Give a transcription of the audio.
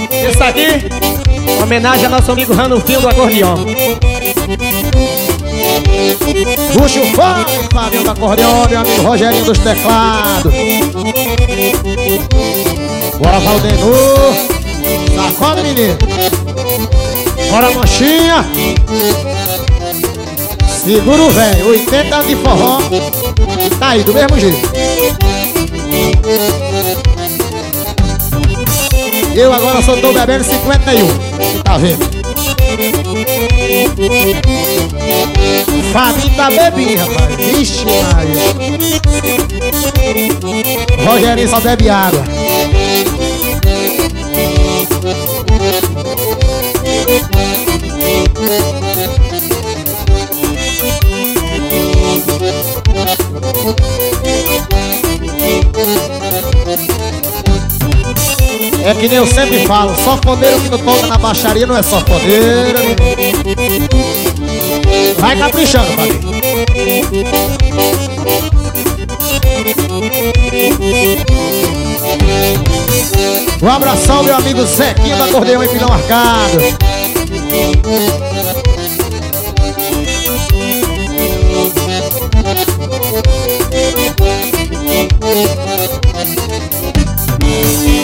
Isso aqui, homenagem ao nosso amigo Ranulfinho do acordeão. Puxa o fone, Fabinho do acordeão, meu amigo Rogerinho dos teclados. Bora, Valdenor. Sacode, menino. Bora, Manchinha. Segura o velho, 80 anos de forró. Tá aí, do mesmo jeito. Eu agora só tô bebendo 51. Tá vendo? Fabinho tá bebinho, rapaz. Vixe, Maria. Rogerinho só bebe água. É que nem eu sempre falo, sanfoneiro que não toca na baixaria não é sanfoneiro. Vai caprichando, Fabinho. Um abração, meu amigo Zequinho do acordeão em Pilão Arcado.